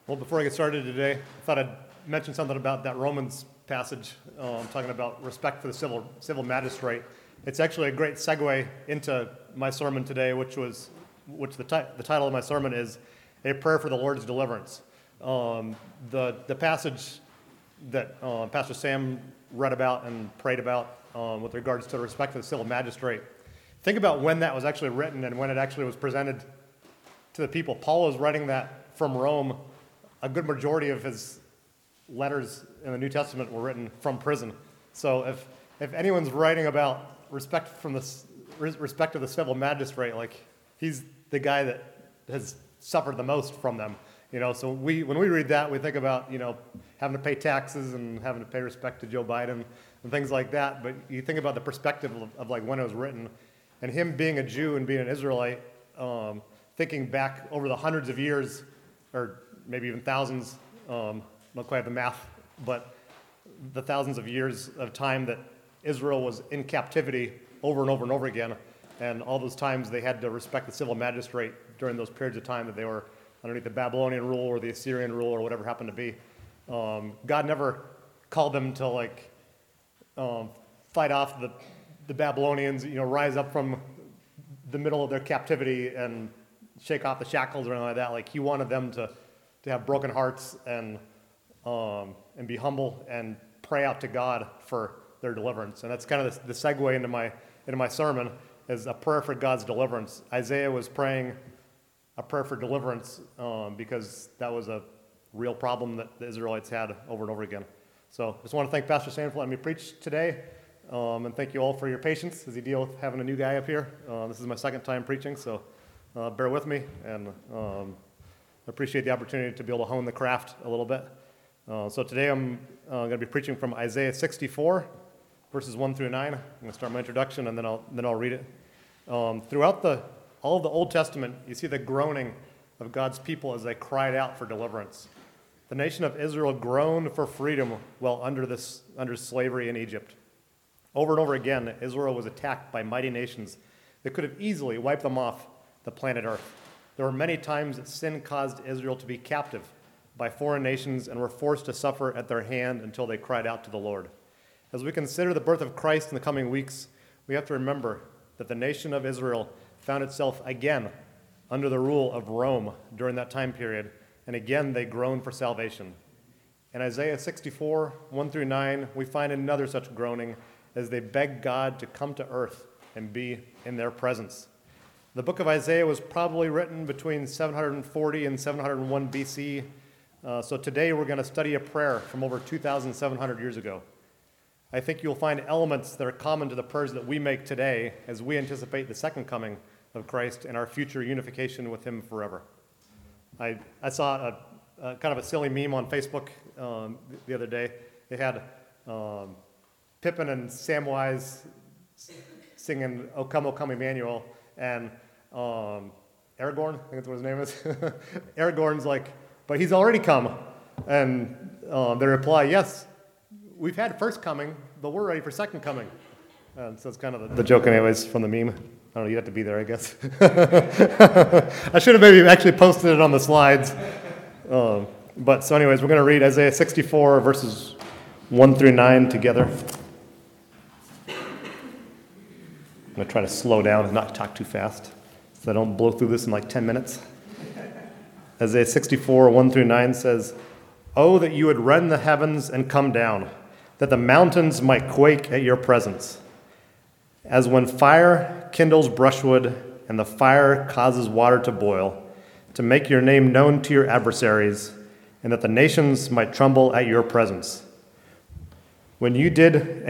Well, before I get started today, I thought I'd mention something about that Romans passage, talking about respect for the civil magistrate. It's actually a great segue into my sermon today, which the title of my sermon is A Prayer for the Lord's Deliverance. The passage that Pastor Sam read about and prayed about with regards to the respect for the civil magistrate. Think about when that was actually written and when it actually was presented to the people. Paul was writing that from Rome. A good majority of his letters in the New Testament were written from prison. So if anyone's writing about respect of the civil magistrate, like he's the guy that has suffered the most from them. So when we read that, we think about having to pay taxes and having to pay respect to Joe Biden and things like that. But you think about the perspective of like when it was written, and him being a Jew and being an Israelite, thinking back over the hundreds of years, or maybe even thousands, not quite have the math, but the thousands of years of time that Israel was in captivity over and over and over again, and all those times they had to respect the civil magistrate during those periods of time that they were underneath the Babylonian rule or the Assyrian rule or whatever happened to be. God never called them to fight off the Babylonians, rise up from the middle of their captivity and shake off the shackles or anything like that. Like he wanted them to have broken hearts and be humble and pray out to God for their deliverance. And that's kind of the segue into my sermon, is a prayer for God's deliverance. Isaiah was praying a prayer for deliverance because that was a real problem that the Israelites had over and over again. So I just want to thank Pastor Sam for letting me preach today, and thank you all for your patience as you deal with having a new guy up here. This is my second time preaching, so bear with me, and appreciate the opportunity to be able to hone the craft a little bit. So today I'm going to be preaching from Isaiah 64, verses 1 through 9. I'm going to start my introduction, and then I'll read it. Throughout all of the Old Testament, you see the groaning of God's people as they cried out for deliverance. The nation of Israel groaned for freedom while under slavery in Egypt. Over and over again, Israel was attacked by mighty nations that could have easily wiped them off the planet Earth. There were many times that sin caused Israel to be captive by foreign nations and were forced to suffer at their hand until they cried out to the Lord. As we consider the birth of Christ in the coming weeks, we have to remember that the nation of Israel found itself again under the rule of Rome during that time period, and again they groaned for salvation. In Isaiah 64, 1 through 9, we find another such groaning as they beg God to come to earth and be in their presence. The book of Isaiah was probably written between 740 and 701 BC, so today we're going to study a prayer from over 2,700 years ago. I think you'll find elements that are common to the prayers that we make today as we anticipate the second coming of Christ and our future unification with him forever. I saw a kind of a silly meme on Facebook the other day. They had Pippin and Samwise singing "O Come, O Come, Emmanuel," and Aragorn, I think that's what his name is. Aragorn's like, "But he's already come," and they reply, "Yes, we've had first coming, but we're ready for second coming." So it's kind of the joke, anyways, from the meme. I don't know, you have to be there, I guess. I should have maybe actually posted it on the slides. But so anyways, we're going to read Isaiah 64, verses 1 through 9 together. I'm going to try to slow down and not talk too fast so I don't blow through this in like 10 minutes. Isaiah 64, 1 through 9 says, "Oh, that you would rend the heavens and come down, that the mountains might quake at your presence. As when fire kindles brushwood and the fire causes water to boil, to make your name known to your adversaries, and that the nations might tremble at your presence. When you did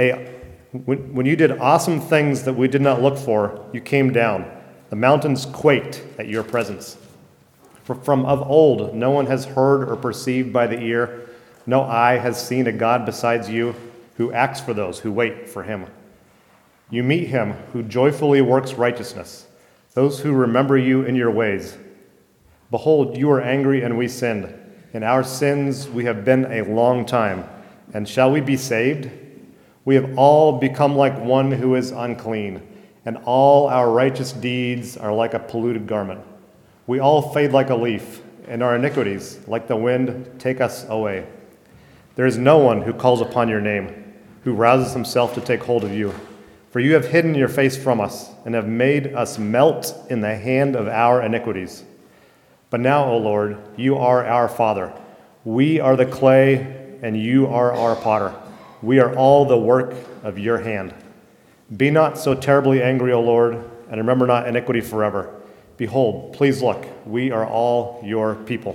awesome things that we did not look for, you came down. The mountains quaked at your presence. For from of old no one has heard or perceived by the ear, no eye has seen a God besides you, who acts for those who wait for him. You meet him who joyfully works righteousness, those who remember you in your ways. Behold, you are angry and we sinned. In our sins we have been a long time. And shall we be saved? We have all become like one who is unclean, and all our righteous deeds are like a polluted garment. We all fade like a leaf, and our iniquities, like the wind, take us away. There is no one who calls upon your name, who rouses himself to take hold of you. For you have hidden your face from us, and have made us melt in the hand of our iniquities. But now, O Lord, you are our Father. We are the clay, and you are our potter. We are all the work of your hand. Be not so terribly angry, O Lord, and remember not iniquity forever. Behold, please look, we are all your people.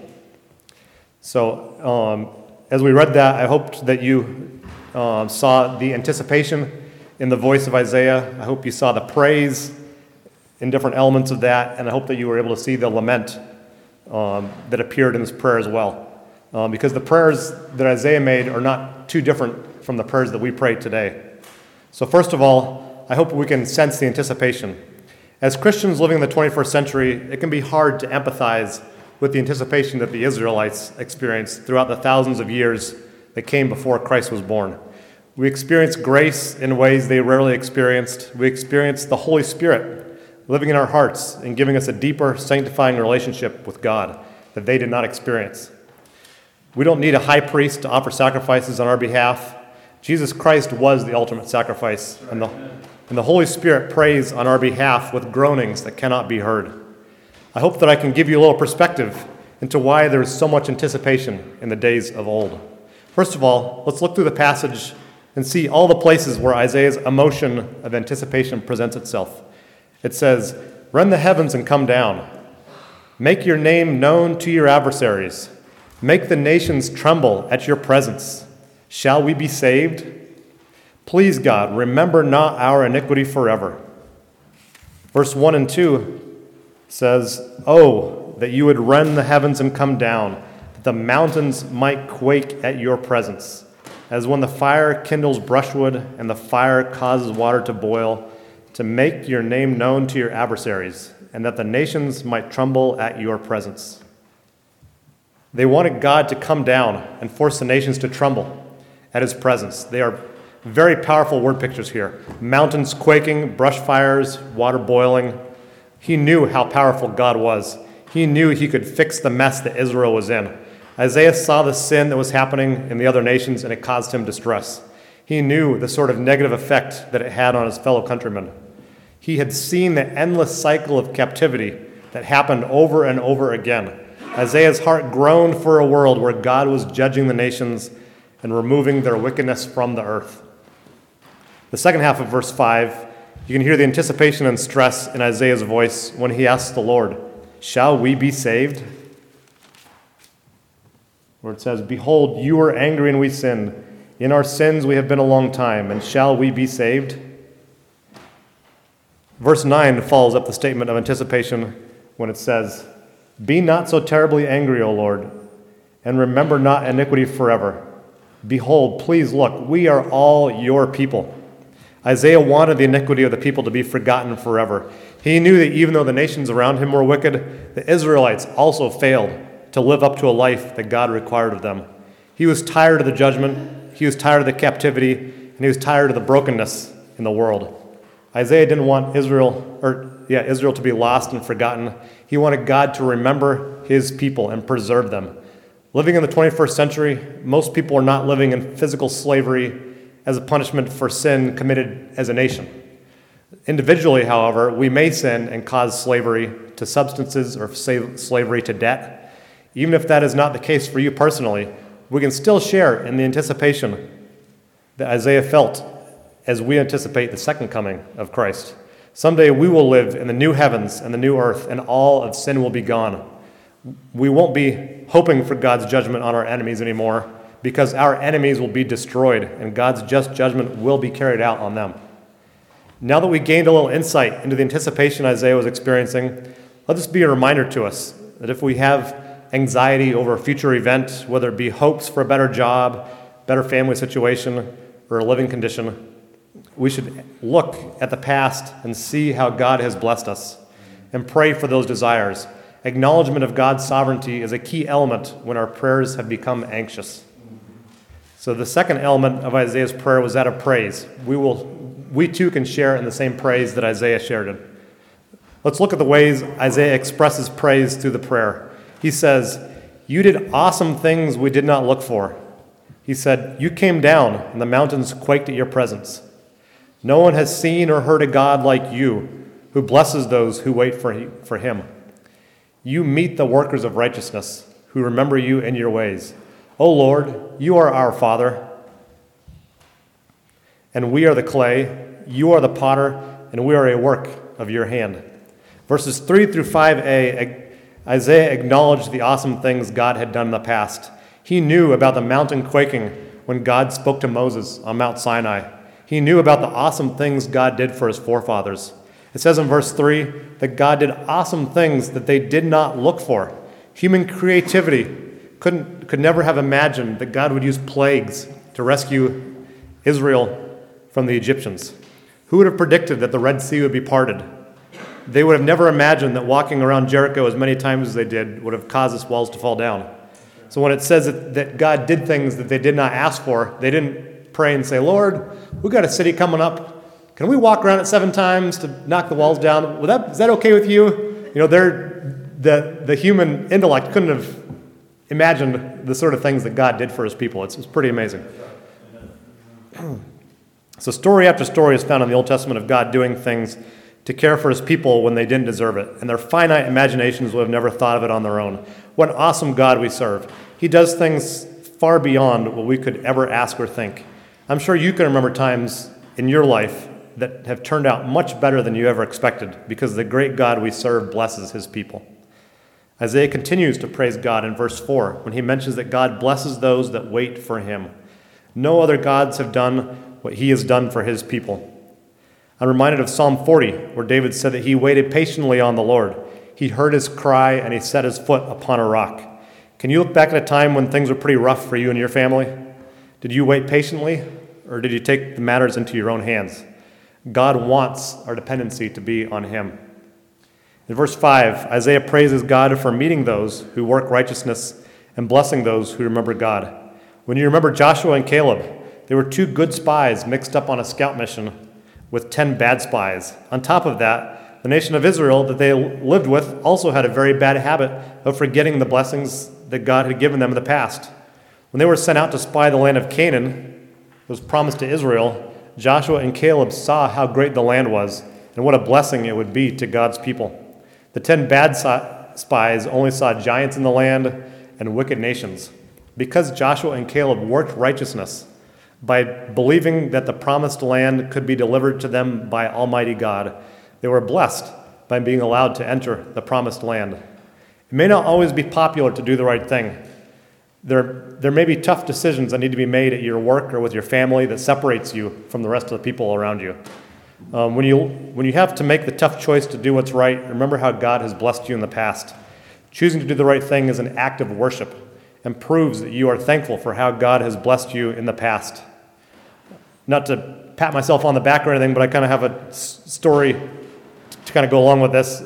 So, as we read that, I hoped that you saw the anticipation in the voice of Isaiah. I hope you saw the praise in different elements of that, and I hope that you were able to see the lament that appeared in this prayer as well. Because the prayers that Isaiah made are not too different from the prayers that we pray today. So first of all, I hope we can sense the anticipation. As Christians living in the 21st century, it can be hard to empathize with the anticipation that the Israelites experienced throughout the thousands of years that came before Christ was born. We experience grace in ways they rarely experienced. We experience the Holy Spirit living in our hearts and giving us a deeper, sanctifying relationship with God that they did not experience. We don't need a high priest to offer sacrifices on our behalf. Jesus Christ was the ultimate sacrifice, and the Holy Spirit prays on our behalf with groanings that cannot be heard. I hope that I can give you a little perspective into why there is so much anticipation in the days of old. First of all, let's look through the passage and see all the places where Isaiah's emotion of anticipation presents itself. It says, "Rend the heavens and come down. Make your name known to your adversaries. Make the nations tremble at your presence. Shall we be saved? Please, God, remember not our iniquity forever." Verse 1 and 2 says, "Oh, that you would rend the heavens and come down, that the mountains might quake at your presence, as when the fire kindles brushwood and the fire causes water to boil, to make your name known to your adversaries, and that the nations might tremble at your presence." They wanted God to come down and force the nations to tremble at his presence. They are very powerful word pictures here. Mountains quaking, brush fires, water boiling. He knew how powerful God was. He knew he could fix the mess that Israel was in. Isaiah saw the sin that was happening in the other nations, and it caused him distress. He knew the sort of negative effect that it had on his fellow countrymen. He had seen the endless cycle of captivity that happened over and over again. Isaiah's heart groaned for a world where God was judging the nations and removing their wickedness from the earth. The second half of verse 5, you can hear the anticipation and stress in Isaiah's voice when he asks the Lord, "Shall we be saved?" Where it says, "Behold, you were angry and we sinned. In our sins we have been a long time, and shall we be saved?" Verse 9 follows up the statement of anticipation when it says, "Be not so terribly angry, O Lord, and remember not iniquity forever. Behold, please look, we are all your people." Isaiah wanted the iniquity of the people to be forgotten forever. He knew that even though the nations around him were wicked, the Israelites also failed to live up to a life that God required of them. He was tired of the judgment, he was tired of the captivity, and he was tired of the brokenness in the world. Isaiah didn't want Israel to be lost and forgotten. He wanted God to remember his people and preserve them. Living in the 21st century, most people are not living in physical slavery as a punishment for sin committed as a nation. Individually, however, we may sin and cause slavery to substances or slavery to debt. Even if that is not the case for you personally, we can still share in the anticipation that Isaiah felt as we anticipate the second coming of Christ. Someday we will live in the new heavens and the new earth, and all of sin will be gone. We won't be hoping for God's judgment on our enemies anymore, because our enemies will be destroyed and God's just judgment will be carried out on them. Now that we gained a little insight into the anticipation Isaiah was experiencing, let this be a reminder to us that if we have anxiety over a future event, whether it be hopes for a better job, better family situation, or a living condition, we should look at the past and see how God has blessed us and pray for those desires. Acknowledgement of God's sovereignty is a key element when our prayers have become anxious. So the second element of Isaiah's prayer was that of praise. We too can share in the same praise that Isaiah shared in. Let's look at the ways Isaiah expresses praise through the prayer. He says, "You did awesome things we did not look for." He said, "You came down, and the mountains quaked at your presence." No one has seen or heard a God like you, who blesses those who wait for him. You meet the workers of righteousness, who remember you in your ways. O Lord, you are our Father, and we are the clay. You are the potter, and we are a work of your hand. Verses 3 through 5a, Isaiah acknowledged the awesome things God had done in the past. He knew about the mountain quaking when God spoke to Moses on Mount Sinai. He knew about the awesome things God did for his forefathers. It says in verse 3 that God did awesome things that they did not look for. Human creativity could never have imagined that God would use plagues to rescue Israel from the Egyptians. Who would have predicted that the Red Sea would be parted? They would have never imagined that walking around Jericho as many times as they did would have caused its walls to fall down. So when it says that God did things that they did not ask for, they didn't pray and say, "Lord, we've got a city coming up. Can we walk around it 7 times to knock the walls down? Is that okay with you?" You know, the human intellect couldn't have imagined the sort of things that God did for his people. It's pretty amazing. So story after story is found in the Old Testament of God doing things to care for his people when they didn't deserve it, and their finite imaginations would have never thought of it on their own. What an awesome God we serve. He does things far beyond what we could ever ask or think. I'm sure you can remember times in your life that have turned out much better than you ever expected because the great God we serve blesses his people. Isaiah continues to praise God in verse 4 when he mentions that God blesses those that wait for him. No other gods have done what he has done for his people. I'm reminded of Psalm 40, where David said that he waited patiently on the Lord. He heard his cry, and he set his foot upon a rock. Can you look back at a time when things were pretty rough for you and your family? Did you wait patiently, or did you take the matters into your own hands? God wants our dependency to be on him. In verse 5, Isaiah praises God for meeting those who work righteousness and blessing those who remember God. When you remember Joshua and Caleb, they were 2 good spies mixed up on a scout mission with 10 bad spies. On top of that, the nation of Israel that they lived with also had a very bad habit of forgetting the blessings that God had given them in the past. When they were sent out to spy the land of Canaan, it was promised to Israel, Joshua and Caleb saw how great the land was and what a blessing it would be to God's people. The 10 bad spies only saw giants in the land and wicked nations. Because Joshua and Caleb worked righteousness by believing that the promised land could be delivered to them by Almighty God, they were blessed by being allowed to enter the promised land. It may not always be popular to do the right thing. There may be tough decisions that need to be made at your work or with your family that separates you from the rest of the people around you. When you have to make the tough choice to do what's right, remember how God has blessed you in the past. Choosing to do the right thing is an act of worship and proves that you are thankful for how God has blessed you in the past. Not to pat myself on the back or anything, but I kind of have a story to kind of go along with this.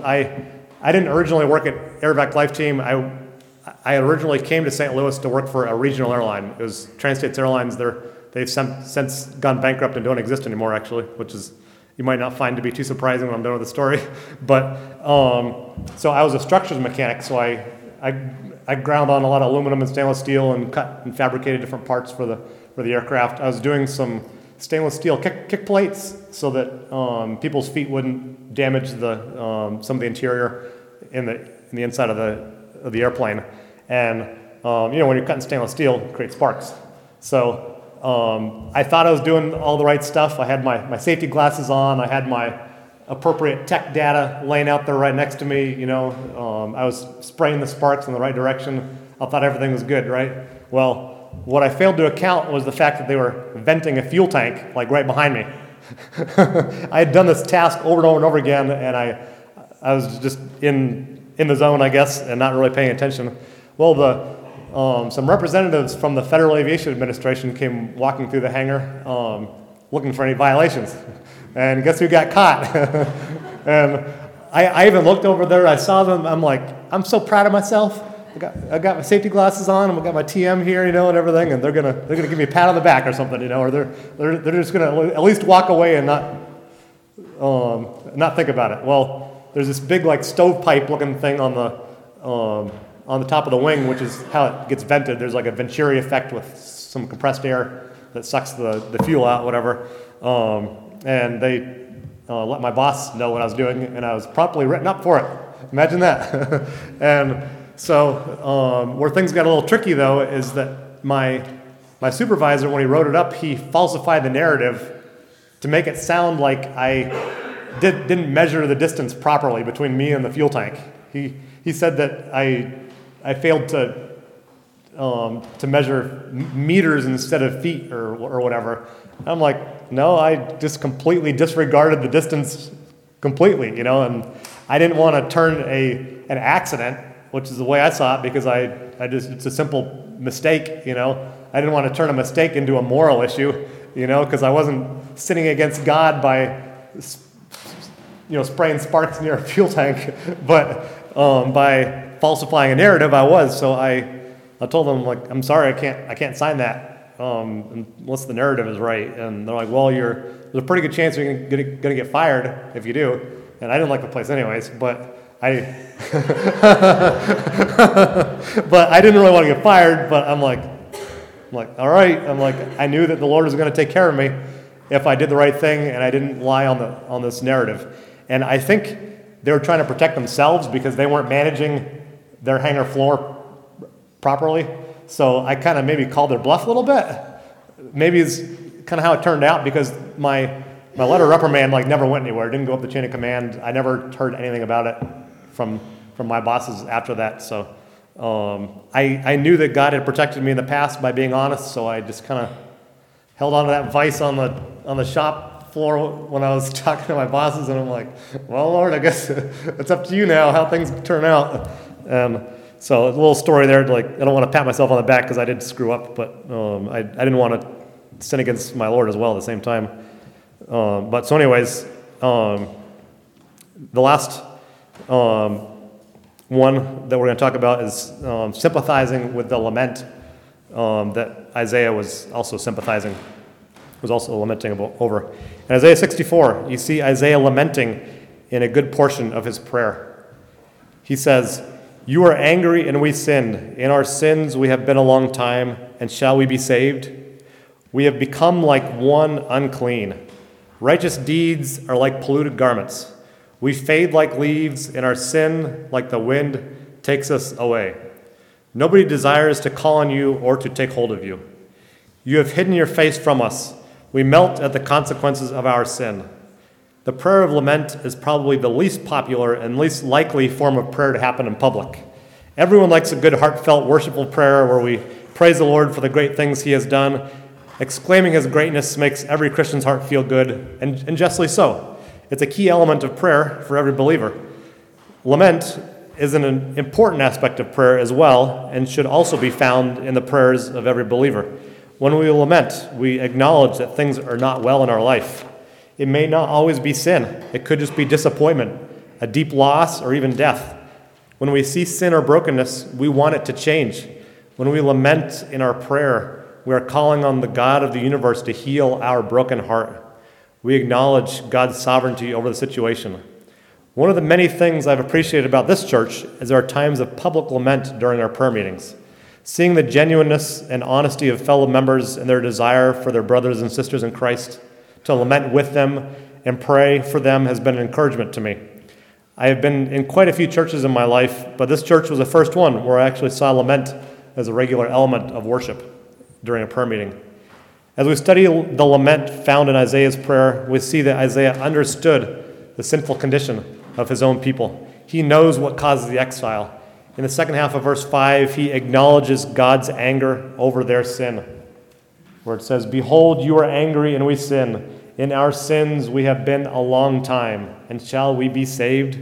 I didn't originally work at AirVac Life Team. I originally came to St. Louis to work for a regional airline. It was Trans-States Airlines. They've since gone bankrupt and don't exist anymore, actually, which is you might not find to be too surprising when I'm done with the story. But so I was a structures mechanic, so I ground on a lot of aluminum and stainless steel and cut and fabricated different parts for the aircraft. I was doing some stainless steel kick plates so that people's feet wouldn't damage some of the interior in the inside of the airplane. And when you're cutting stainless steel, it creates sparks. So I thought I was doing all the right stuff. I had my safety glasses on. I had my appropriate tech data laying out there right next to me. I was spraying the sparks in the right direction. I thought everything was good, right? Well, what I failed to account was the fact that they were venting a fuel tank like right behind me. I had done this task over and over and over again, and I was just in the zone, I guess, and not really paying attention. Well, some representatives from the Federal Aviation Administration came walking through the hangar looking for any violations. And guess who got caught? And I even looked over there. I saw them. I'm like, I'm so proud of myself. I got my safety glasses on. And I got my TM here, and everything. And they're gonna give me a pat on the back or something, or they're just gonna at least walk away and not think about it. Well, there's this big like stovepipe looking thing on on the top of the wing, which is how it gets vented. There's like a Venturi effect with some compressed air that sucks the fuel out, whatever. And they let my boss know what I was doing, and I was promptly written up for it. Imagine that. And so where things got a little tricky, though, is that my supervisor, when he wrote it up, he falsified the narrative to make it sound like I didn't measure the distance properly between me and the fuel tank. He said that I failed to measure meters instead of feet or whatever. I'm like, no, I just completely disregarded the distance completely, and I didn't want to turn an accident, which is the way I saw it, because it's a simple mistake, I didn't want to turn a mistake into a moral issue, because I wasn't sinning against God by spraying sparks near a fuel tank, but by falsifying a narrative, I was. So I told them, like, I'm sorry, I can't sign that unless the narrative is right. And they're like, well, there's a pretty good chance you're gonna get fired if you do. And I didn't like the place anyways, but I didn't really want to get fired. But I'm like, all right. I'm like, I knew that the Lord was going to take care of me if I did the right thing and I didn't lie on this narrative. And I think they were trying to protect themselves because they weren't managing their hangar floor properly. So I kind of maybe called their bluff a little bit. Maybe it's kind of how it turned out, because my letter of reprimand never went anywhere. It didn't go up the chain of command. I never heard anything about it from my bosses after that. So I knew that God had protected me in the past by being honest. So I just kind of held on to that vice on the shop floor when I was talking to my bosses, and I'm like, well, Lord, I guess it's up to you now how things turn out. So a little story there. I don't want to pat myself on the back because I did screw up, but I didn't want to sin against my Lord as well at the same time. But so anyways, the last one that we're going to talk about is sympathizing with the lament that Isaiah was also lamenting over. In Isaiah 64, you see Isaiah lamenting in a good portion of his prayer. He says, "You are angry and we sinned. In our sins we have been a long time, and shall we be saved? We have become like one unclean. Righteous deeds are like polluted garments. We fade like leaves, and our sin, like the wind, takes us away. Nobody desires to call on you or to take hold of you. You have hidden your face from us. We melt at the consequences of our sin." The prayer of lament is probably the least popular and least likely form of prayer to happen in public. Everyone likes a good, heartfelt, worshipful prayer where we praise the Lord for the great things he has done. Exclaiming his greatness makes every Christian's heart feel good, and justly so. It's a key element of prayer for every believer. Lament is an important aspect of prayer as well, and should also be found in the prayers of every believer. When we lament, we acknowledge that things are not well in our life. It may not always be sin. It could just be disappointment, a deep loss, or even death. When we see sin or brokenness, we want it to change. When we lament in our prayer, we are calling on the God of the universe to heal our broken heart. We acknowledge God's sovereignty over the situation. One of the many things I've appreciated about this church is our times of public lament during our prayer meetings. Seeing the genuineness and honesty of fellow members and their desire for their brothers and sisters in Christ, to lament with them and pray for them has been an encouragement to me. I have been in quite a few churches in my life, but this church was the first one where I actually saw lament as a regular element of worship during a prayer meeting. As we study the lament found in Isaiah's prayer, we see that Isaiah understood the sinful condition of his own people. He knows what causes the exile. In the second half of verse 5, he acknowledges God's anger over their sin, where it says, "Behold, you are angry and we sin. In our sins we have been a long time, and shall we be saved?"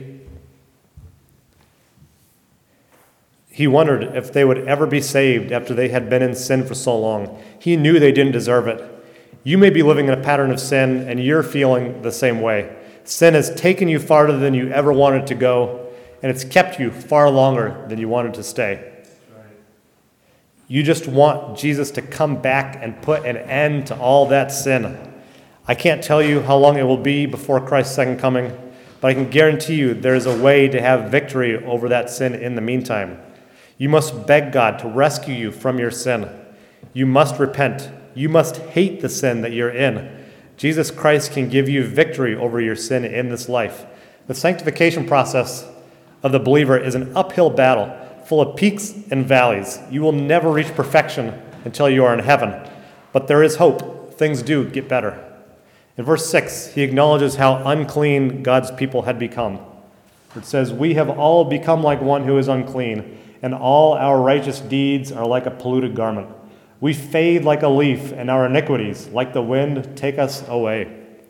He wondered if they would ever be saved after they had been in sin for so long. He knew they didn't deserve it. You may be living in a pattern of sin, and you're feeling the same way. Sin has taken you farther than you ever wanted to go, and it's kept you far longer than you wanted to stay. You just want Jesus to come back and put an end to all that sin. I can't tell you how long it will be before Christ's second coming, but I can guarantee you there is a way to have victory over that sin in the meantime. You must beg God to rescue you from your sin. You must repent. You must hate the sin that you're in. Jesus Christ can give you victory over your sin in this life. The sanctification process of the believer is an uphill battle, full of peaks and valleys. You will never reach perfection until you are in heaven. But there is hope. Things do get better. In verse 6, he acknowledges how unclean God's people had become. It says, "We have all become like one who is unclean, and all our righteous deeds are like a polluted garment. We fade like a leaf, and our iniquities, like the wind, take us away."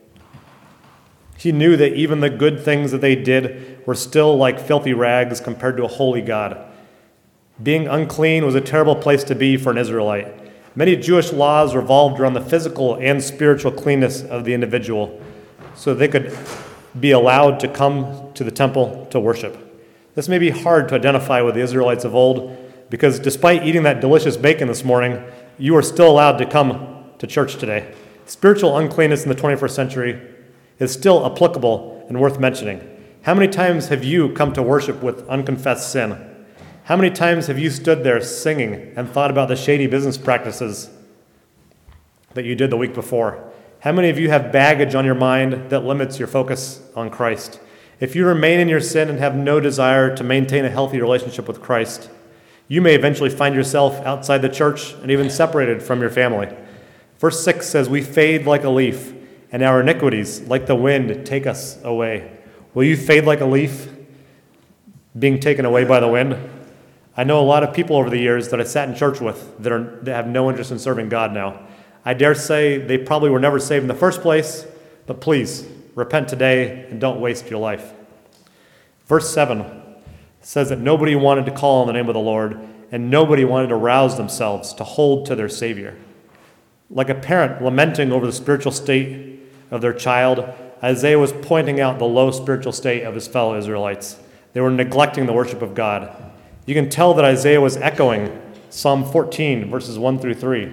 He knew that even the good things that they did were still like filthy rags compared to a holy God. Being unclean was a terrible place to be for an Israelite. Many Jewish laws revolved around the physical and spiritual cleanness of the individual, so they could be allowed to come to the temple to worship. This may be hard to identify with the Israelites of old, because despite eating that delicious bacon this morning, you are still allowed to come to church today. Spiritual uncleanness in the 21st century is still applicable and worth mentioning. How many times have you come to worship with unconfessed sin? How many times have you stood there singing and thought about the shady business practices that you did the week before? How many of you have baggage on your mind that limits your focus on Christ? If you remain in your sin and have no desire to maintain a healthy relationship with Christ, you may eventually find yourself outside the church and even separated from your family. Verse 6 says, "We fade like a leaf, and our iniquities, like the wind, take us away." Will you fade like a leaf, being taken away by the wind? I know a lot of people over the years that I sat in church with that have no interest in serving God now. I dare say they probably were never saved in the first place, but please, repent today and don't waste your life. Verse 7 says that nobody wanted to call on the name of the Lord, and nobody wanted to rouse themselves to hold to their Savior. Like a parent lamenting over the spiritual state of their child, Isaiah was pointing out the low spiritual state of his fellow Israelites. They were neglecting the worship of God. You can tell that Isaiah was echoing Psalm 14, verses 1 through 3,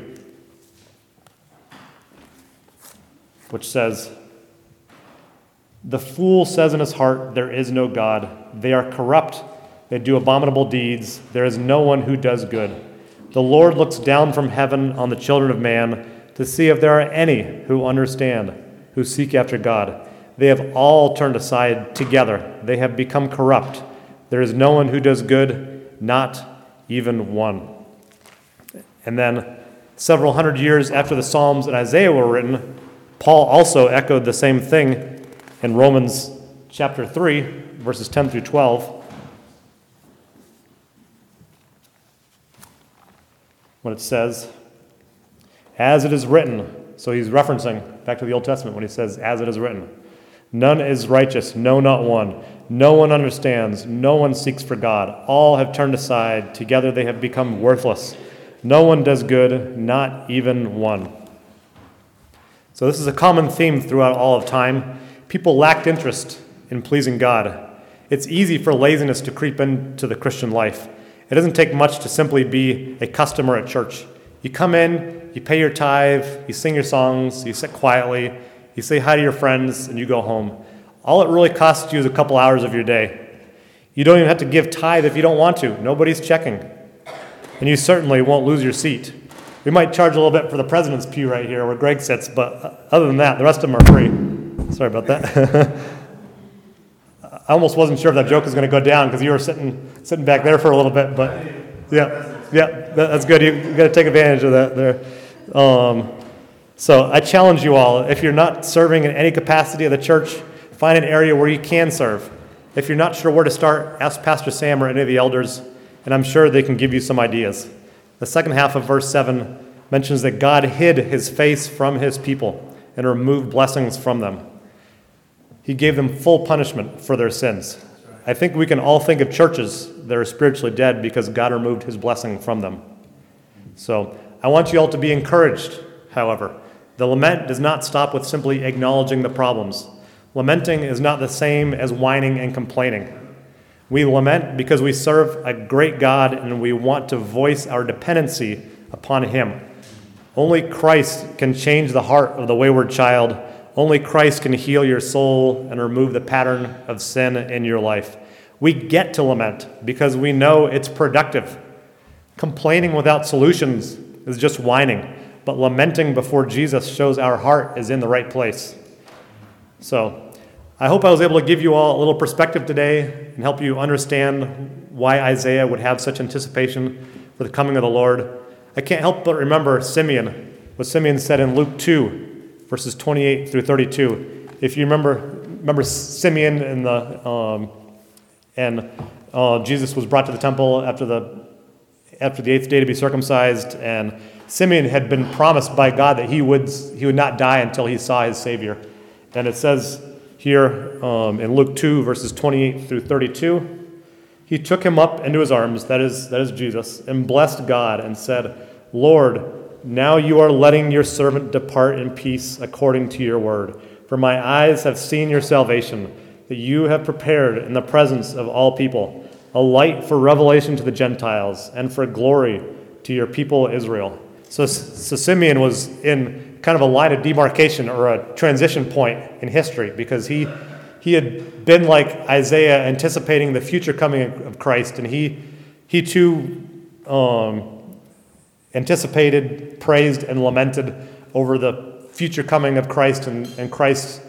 which says, "The fool says in his heart, 'There is no God.' They are corrupt. They do abominable deeds. There is no one who does good. The Lord looks down from heaven on the children of man to see if there are any who understand, who seek after God. They have all turned aside together. They have become corrupt. There is no one who does good, not even one." And then, several hundred years after the Psalms and Isaiah were written, Paul also echoed the same thing in Romans chapter 3, verses 10 through 12, when it says, "As it is written," so he's referencing back to the Old Testament when he says, "As it is written, none is righteous, no, not one. No one understands, no one seeks for God. All have turned aside, together they have become worthless. No one does good, not even one." So this is a common theme throughout all of time. People lacked interest in pleasing God. It's easy for laziness to creep into the Christian life. It doesn't take much to simply be a customer at church. You come in, you pay your tithe, you sing your songs, you sit quietly, you say hi to your friends, and you go home. All it really costs you is a couple hours of your day. You don't even have to give tithe if you don't want to. Nobody's checking. And you certainly won't lose your seat. We might charge a little bit for the president's pew right here where Greg sits, but other than that, the rest of them are free. Sorry about that. I almost wasn't sure if that joke was going to go down because you were sitting back there for a little bit, but yeah, that's good. You got to take advantage of that there. So I challenge you all, if you're not serving in any capacity of the church, find an area where you can serve. If you're not sure where to start, ask Pastor Sam or any of the elders, and I'm sure they can give you some ideas. The second half of verse 7 mentions that God hid his face from his people and removed blessings from them. He gave them full punishment for their sins. I think we can all think of churches that are spiritually dead because God removed his blessing from them. So I want you all to be encouraged, however. The lament does not stop with simply acknowledging the problems. Lamenting is not the same as whining and complaining. We lament because we serve a great God and we want to voice our dependency upon him. Only Christ can change the heart of the wayward child. Only Christ can heal your soul and remove the pattern of sin in your life. We get to lament because we know it's productive. Complaining without solutions is just whining, but lamenting before Jesus shows our heart is in the right place. So I hope I was able to give you all a little perspective today and help you understand why Isaiah would have such anticipation for the coming of the Lord. I can't help but remember Simeon, what Simeon said in Luke 2, verses 28 through 32. If you remember Simeon and Jesus was brought to the temple after the 8th day to be circumcised, and Simeon had been promised by God that he would not die until he saw his Savior. And it says here in Luke 2, verses 28 through 32, he took him up into his arms, that is Jesus, and blessed God and said, Lord, now you are letting your servant depart in peace according to your word. For my eyes have seen your salvation, that you have prepared in the presence of all people, a light for revelation to the Gentiles and for glory to your people Israel. So Simeon was in kind of a line of demarcation or a transition point in history, because he had been like Isaiah, anticipating the future coming of Christ, and he too anticipated, praised, and lamented over the future coming of Christ and Christ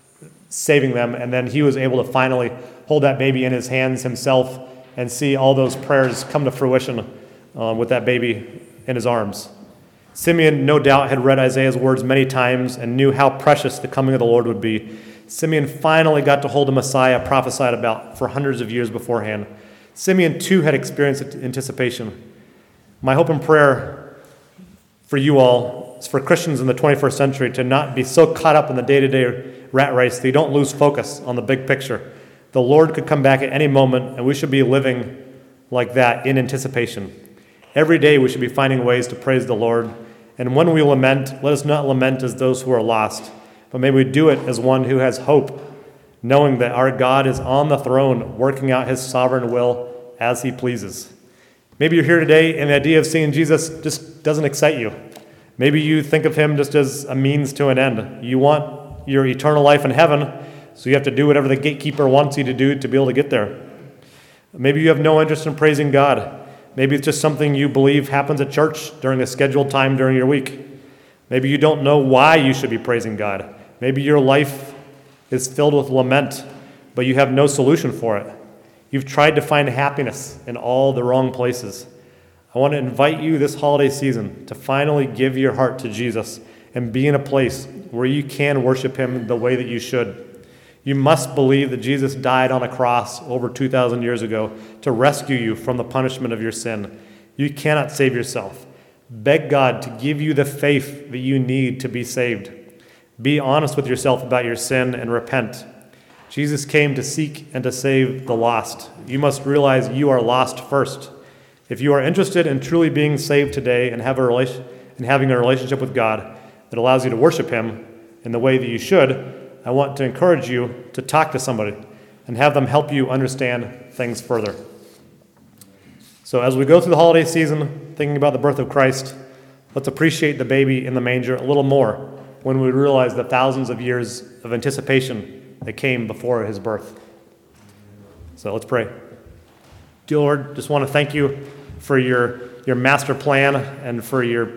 saving them. And then he was able to finally hold that baby in his hands himself and see all those prayers come to fruition with that baby in his arms. Simeon, no doubt, had read Isaiah's words many times and knew how precious the coming of the Lord would be. Simeon finally got to hold the Messiah prophesied about for hundreds of years beforehand. Simeon, too, had experienced anticipation. My hope and prayer for you all is for Christians in the 21st century to not be so caught up in the day-to-day rat race that you don't lose focus on the big picture. The Lord could come back at any moment, and we should be living like that in anticipation. Every day we should be finding ways to praise the Lord. And when we lament, let us not lament as those who are lost, but may we do it as one who has hope, knowing that our God is on the throne, working out his sovereign will as he pleases. Maybe you're here today and the idea of seeing Jesus just doesn't excite you. Maybe you think of him just as a means to an end. You want your eternal life in heaven, so you have to do whatever the gatekeeper wants you to do to be able to get there. Maybe you have no interest in praising God. Maybe it's just something you believe happens at church during a scheduled time during your week. Maybe you don't know why you should be praising God. Maybe your life is filled with lament, but you have no solution for it. You've tried to find happiness in all the wrong places. I want to invite you this holiday season to finally give your heart to Jesus and be in a place where you can worship him the way that you should. You must believe that Jesus died on a cross over 2,000 years ago to rescue you from the punishment of your sin. You cannot save yourself. Beg God to give you the faith that you need to be saved. Be honest with yourself about your sin and repent. Jesus came to seek and to save the lost. You must realize you are lost first. If you are interested in truly being saved today and having a relationship with God that allows you to worship him in the way that you should, I want to encourage you to talk to somebody and have them help you understand things further. So as we go through the holiday season, thinking about the birth of Christ, let's appreciate the baby in the manger a little more when we realize the thousands of years of anticipation that came before his birth. So let's pray. Dear Lord, just want to thank you for your master plan and for your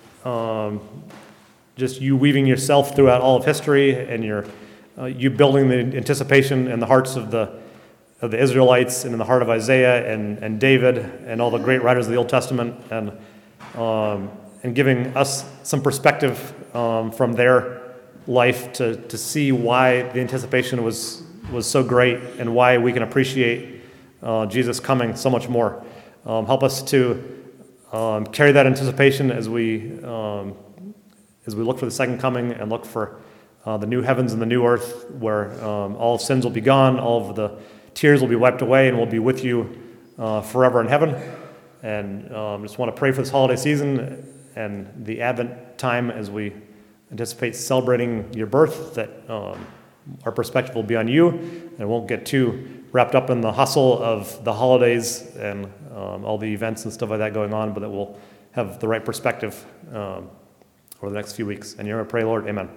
just you weaving yourself throughout all of history, and you building the anticipation in the hearts of the Israelites and in the heart of Isaiah and David and all the great writers of the Old Testament, and giving us some perspective from their life to see why the anticipation was so great and why we can appreciate Jesus coming so much more. Help us to carry that anticipation as we look for the second coming and look for the new heavens and the new earth where all sins will be gone, all of the tears will be wiped away, and we'll be with you forever in heaven. And just want to pray for this holiday season and the Advent time as we anticipate celebrating your birth, that our perspective will be on you and won't get too wrapped up in the hustle of the holidays and all the events and stuff like that going on, but that we'll have the right perspective over the next few weeks. And you're going to pray, Lord, amen.